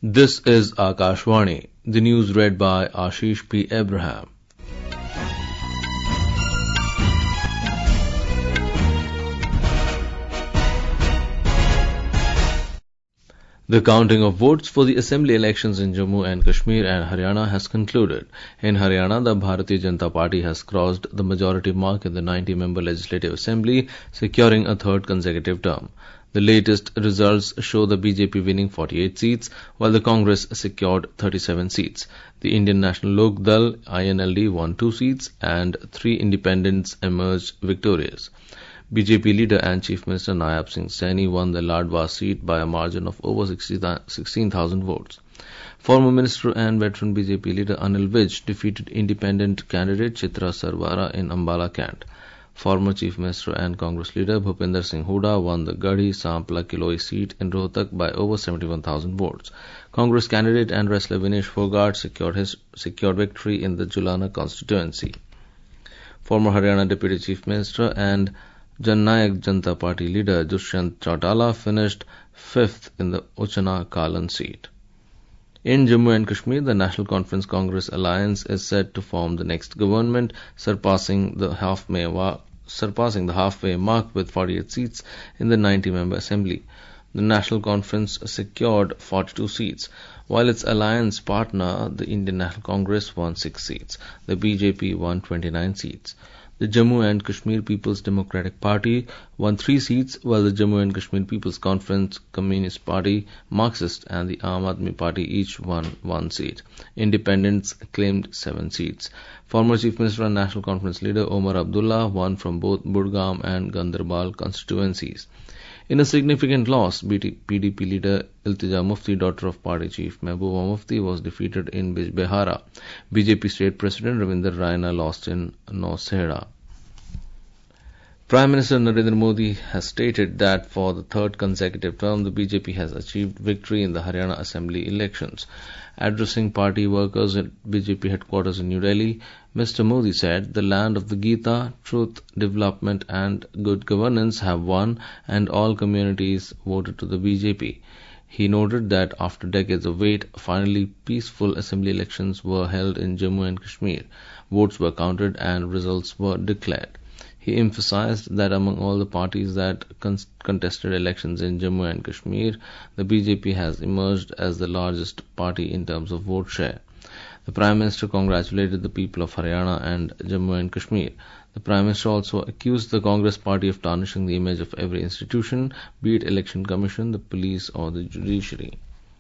This is Akashvani. The news read by Ashish P. Abraham. The counting of votes for the assembly elections in Jammu and Kashmir and Haryana has concluded. In Haryana, the Bharatiya Janata Party has crossed the majority mark in the 90-member Legislative Assembly, securing a third consecutive term. The latest results show the BJP winning 48 seats, while the Congress secured 37 seats. The Indian National Lok Dal (INLD) won 2 seats, and 3 independents emerged victorious. BJP leader and Chief Minister Nayab Singh Saini won the Ladwa seat by a margin of over 16,000 votes. Former Minister and veteran BJP leader Anil Vij defeated independent candidate Chitra Sarwara in Ambala Cant. Former Chief Minister and Congress leader Bhupinder Singh Hooda won the Garhi Sampla Kiloi seat in Rohtak by over 71,000 votes. Congress candidate and wrestler Vinesh Fogart secured victory in the Julana constituency. Former Haryana Deputy Chief Minister and Jan Nayak Janata Party leader Dushyant Chautala finished 5th in the Uchana Kalan seat. In Jammu and Kashmir, the National Conference Congress Alliance is set to form the next government, surpassing the halfway mark with 48 seats in the 90-member assembly. The National Conference secured 42 seats, while its alliance partner, the Indian National Congress, won 6 seats. The BJP won 29 seats. The Jammu and Kashmir People's Democratic Party won 3 seats, while the Jammu and Kashmir People's Conference, Communist Party, Marxist and the Aam Aadmi Party each won 1 seat. Independents claimed 7 seats. Former Chief Minister and National Conference leader Omar Abdullah won from both Budgam and Ganderbal constituencies. In a significant loss, PDP leader Iltija Mufti, daughter of party chief Mehbooba Mufti, was defeated in Bijbehara. BJP state president Ravinder Raina lost in Nosehra. Prime Minister Narendra Modi has stated that for the third consecutive term, the BJP has achieved victory in the Haryana Assembly elections. Addressing party workers at BJP headquarters in New Delhi, Mr. Modi said the land of the Gita, truth, development and good governance have won and all communities voted to the BJP. He noted that after decades of wait, finally peaceful assembly elections were held in Jammu and Kashmir. Votes were counted and results were declared. He emphasized that among all the parties that contested elections in Jammu and Kashmir, the BJP has emerged as the largest party in terms of vote share. The Prime Minister congratulated the people of Haryana and Jammu and Kashmir. The Prime Minister also accused the Congress party of tarnishing the image of every institution, be it Election Commission, the police or the judiciary.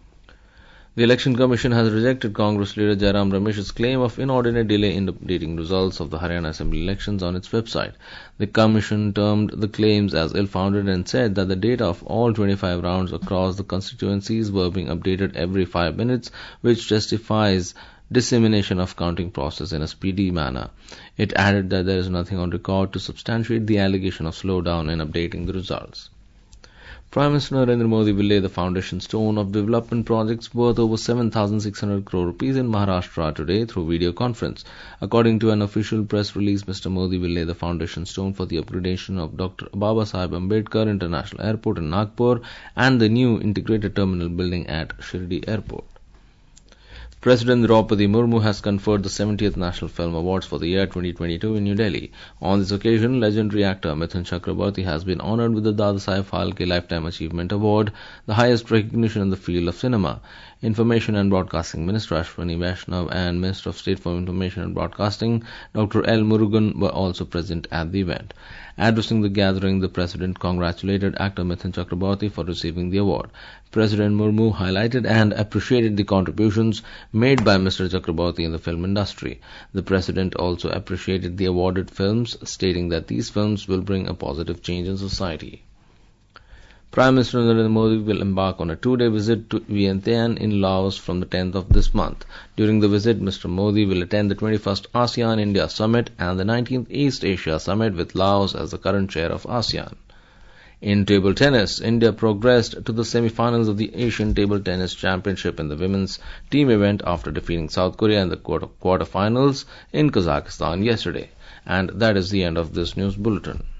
The Election Commission has rejected Congress leader Jairam Ramesh's claim of inordinate delay in updating results of the Haryana Assembly elections on its website. The Commission termed the claims as ill-founded and said that the data of all 25 rounds across the constituencies were being updated every 5 minutes, which justifies dissemination of counting process in a speedy manner. It added that there is nothing on record to substantiate the allegation of slowdown in updating the results. Prime Minister Narendra Modi will lay the foundation stone of development projects worth over 7,600 crore rupees in Maharashtra today through video conference. According to an official press release, Mr. Modi will lay the foundation stone for the upgradation of Dr. Babasaheb Ambedkar International Airport in Nagpur and the new integrated terminal building at Shirdi Airport. President Draupadi Murmu has conferred the 70th National Film Awards for the year 2022 in New Delhi. On this occasion, legendary actor Mithun Chakrabarti has been honoured with the Dadasaheb Phalke Lifetime Achievement Award, the highest recognition in the field of cinema. Information and Broadcasting Minister Ashwani Vaishnav and Minister of State for Information and Broadcasting Dr. L. Murugan were also present at the event. Addressing the gathering, the President congratulated actor Mithun Chakrabarti for receiving the award. President Murmu highlighted and appreciated the contributions made by Mr. Chakrabarti in the film industry. The President also appreciated the awarded films, stating that these films will bring a positive change in society. Prime Minister Narendra Modi will embark on a 2-day visit to Vientiane in Laos from the 10th of this month. During the visit, Mr. Modi will attend the 21st ASEAN-India Summit and the 19th East Asia Summit with Laos as the current chair of ASEAN. In table tennis, India progressed to the semi-finals of the Asian Table Tennis Championship in the women's team event after defeating South Korea in the quarter-finals in Kazakhstan yesterday. And that is the end of this news bulletin.